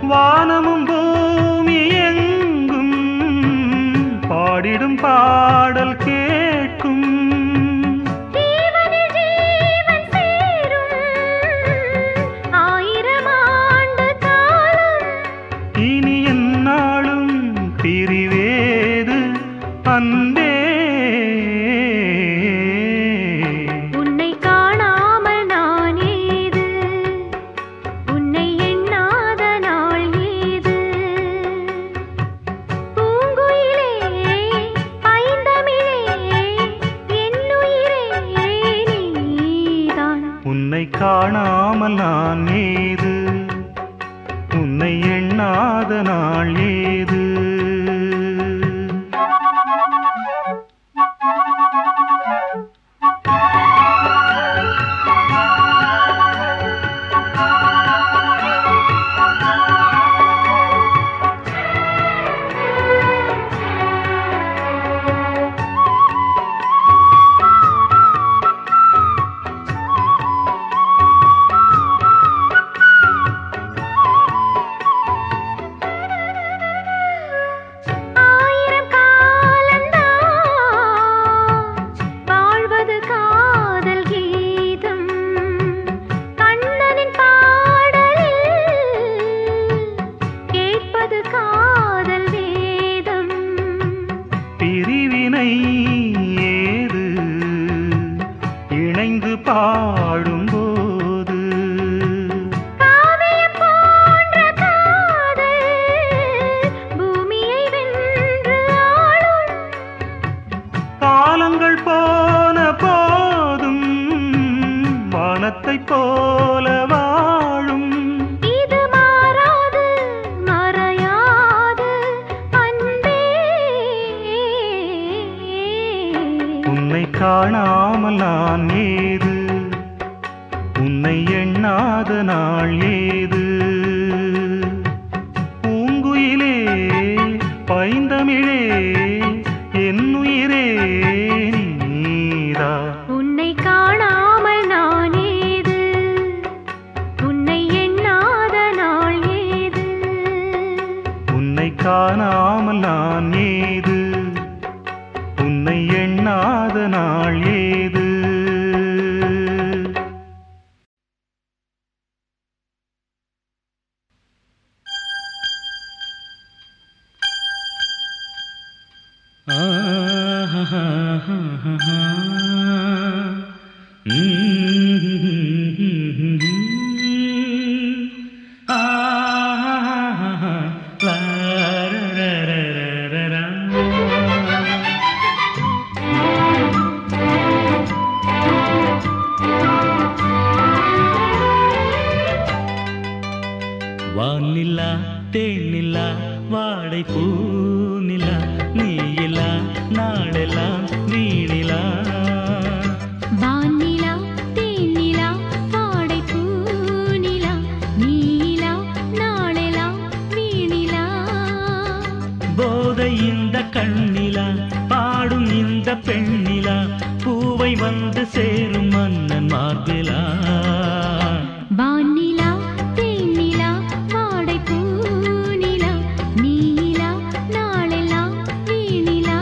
வானமும் பூமி எங்கும் பாடிடும் பாடல் கேட்கும். இனி எந்நாளும் பிரிவேது அன்பே. உன்னை காணாமல் நான் ஏது, உன்னை எண்ணாத நாள் ஏது. பூங்குயிலே பைந்தமிழே என்னுயிரே நீதான். உன்னை காணாமல் நான் ஏது, உன்னை எண்ணாத நாள் ஏது. பிரிவினை ஏது இணைந்து பாடும்போது. காவியம் போன்ற காதல் பூமியை வென்று ஆளும். காலங்கள் போன போதும் வானத்தைப் போல வாழும். இது மாறாது மறையாது அன்பே. உன்னை காணாமல் நான் ஏது, உன்னை எண்ணாத நாள் ஏது. பூங்குயிலே பைந்தமிழே என்னுயிரே நீரா. உன்னை காணாமல் நான் ஏது, உன்னை எண்ணாத நாள் ஏது. உன்னை காணாமல் நான் ஏது, உன்னை எண்ணாத நாள் ஏது. வானிலா தேனிலா வாடை பூநிலா நீயிலா நாளெல்லாம் வீணிலா. வானிலா தேனிலா வாடை பூநிலா நீலா நாளெல்லாம் வீணிலா. போதை இந்த கண்ணிலா பாடும் இந்த பெண்ணிலா பூவை வந்து சேரும் மன்னன் மார்பிலா. வானிலா தேனிலா வாடை பூநிலா நீலா நாளெல்லாம் வீணிலா.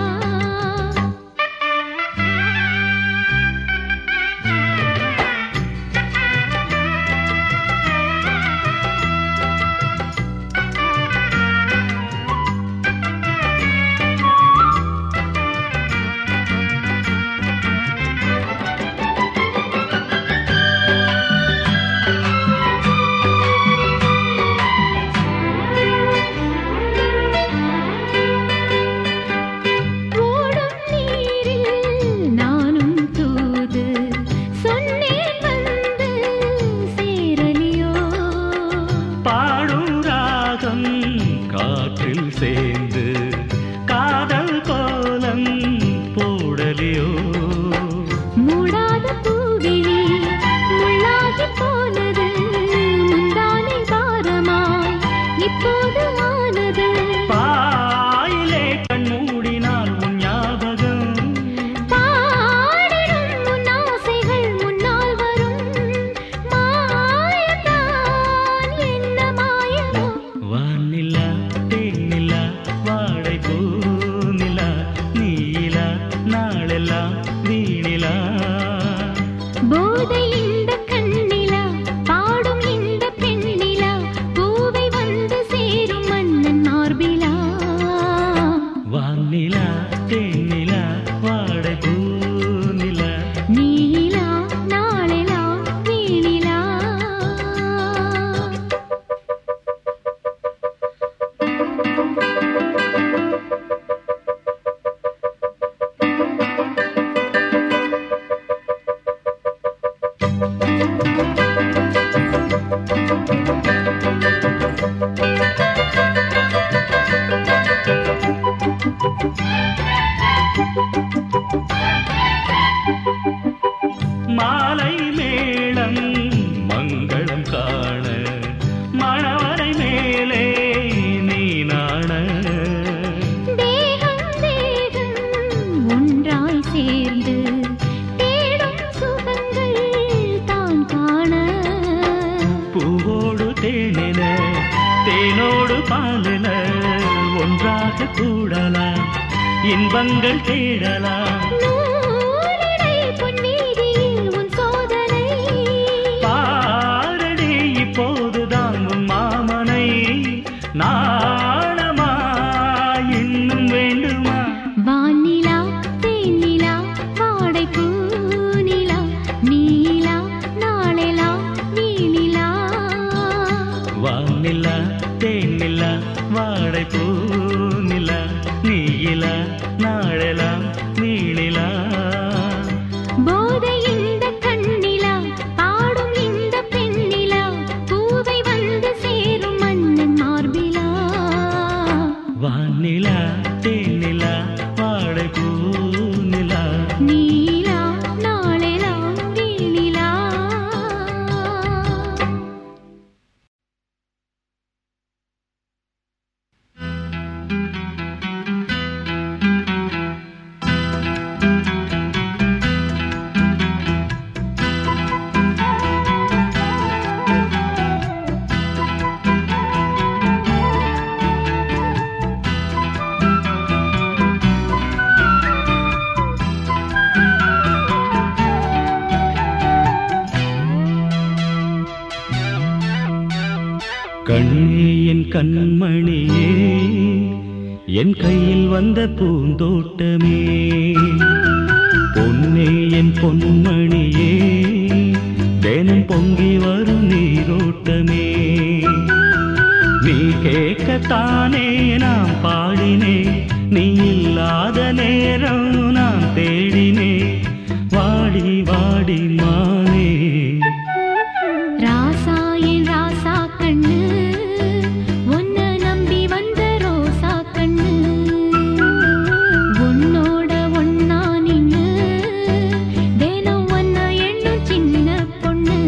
ஓடும் நீரில் நானும் தூது சொன்னேன் வந்து சேரலியோ. பாடும் ராகம் காற்றில் சேர்ந்து காதல் கோலம் போடலியோ. மூடாத பூவிழி முள்ளாகி போனது முந்தானை பாரமாய் இப்போது ஆனது. பாயிலே கண் மூடினால் உன் ஞாபகம் பாடிடும் உன் ஆசைகள் முன்னால் வரும். மாயத்தான் என்ன மாயமோ. வா தேனோடு பாலில ஒன்றாக கூடலாம், இன்பங்கள் தேடலாம். நூலிடை பொன்னீதியில் உன் சோதனை பாரடி இப்போதுதான் உன் மாமனை. நாணமா இன்னும் வேண்டுமா? வானிலா தேனிலா வாடை பூநிலா நீலா நாளெலாம் நீலிலா. வானிலா தேனிலா வாடை பூநிலா நீலா நாளெல்லாம் நீளிலா. போதை இந்த கண்ணிலா பாடும் இந்த பெண்ணிலா பூவை வந்து சேரும் மன்னன் மார்பிலா. வானிலா தேனிலா வாடை பூநிலா நீலா நாளெலாம் நீலிலா. கண்ணே என் கண்மணியே, என் கையில் வந்த பூந்தோட்டமே, பொன்னே என் பொன்மணியே, தினம் பொங்கி வரும் நீரோட்டமே. நீ கேட்கத்தானே நான் பாடினே, நீ இல்லாத நேரம் நான் தேடினே, வாடி வாடி மானே. ராசா என் ராசா கண்ணு உன்ன நம்பி வந்த ரோசா கண்ணு, உன்னோட ஒன்னா நின்னு தினம் ஒன்ன எண்ணும் சின்ன பொண்ணு.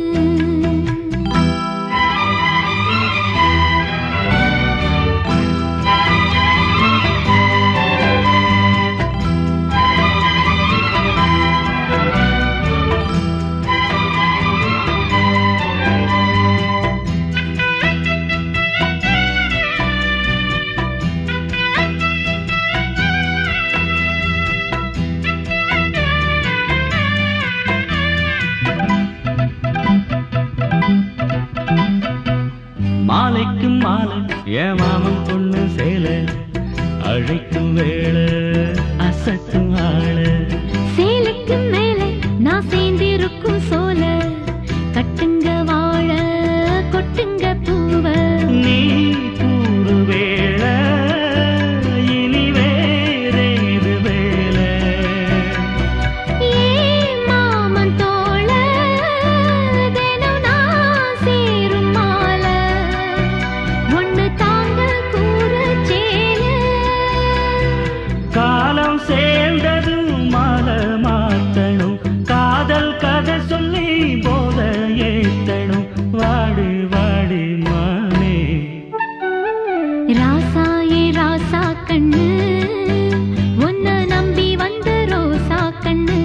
மாலைக்கும் மாலை என் மாமன் பொண்ணு சேலை, அழைக்கும் வேளை அசத்தும் ஆள. சேலைக்கு மேலே நான் சேர்ந்திருக்கும் சோல, கட்டுங்க வாழ கொட்டுங்க பூவ. நீ கூறு வேளை இனி வேறேது வேலை. ஏ மாமன் தோள தினம் நான் சேரும் மாலை, ஒண்ணு தாங்க கூற சேல. காலம் சேர்ந்ததும் மாலை மாத்தணும், காதல் கதை சொல்லி போத ஏத்தணும், வாடி வாடி மானே. ராசா ஏ ராசா கண்ணு உன்ன நம்பி வந்த ரோசா கண்ணு,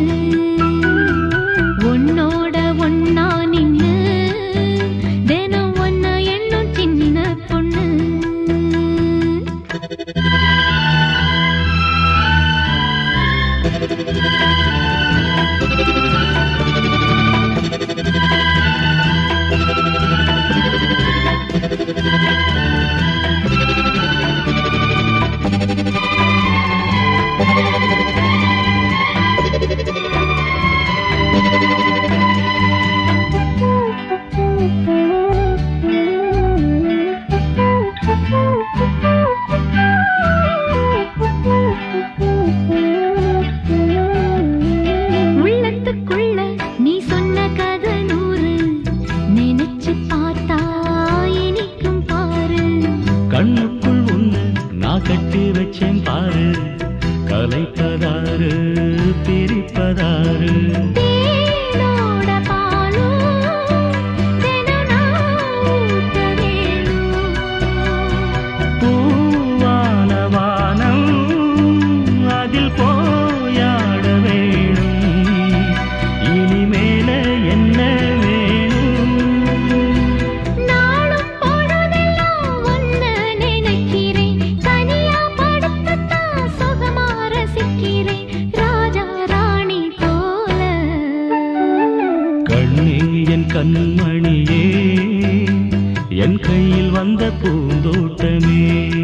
உன்னோட ஒன்னா நின்னு தினம் ஒன்ன எண்ணும் சின்ன பொண்ணு. உள்ளத்துக்குள்ள நீ சொன்ன கதை நூறு, நினைச்சு பார்த்தா இனிக்கும் பாரு. கண்ணுக்குள் உன்னை நான் கட்டி வச்சேன் பாரு, கலைப்பதாரு பிரிப்பதாரு. தேனோட பாலும் தினம் நான் ஊட்ட வேணும். பூவான வானம் அதில் போயாட வேணும், இனிமேல என்ன வேணும்? நாளும் பொழுதெல்லாம் கண்மணியே என் கையில் வந்த பூந்தோட்டமே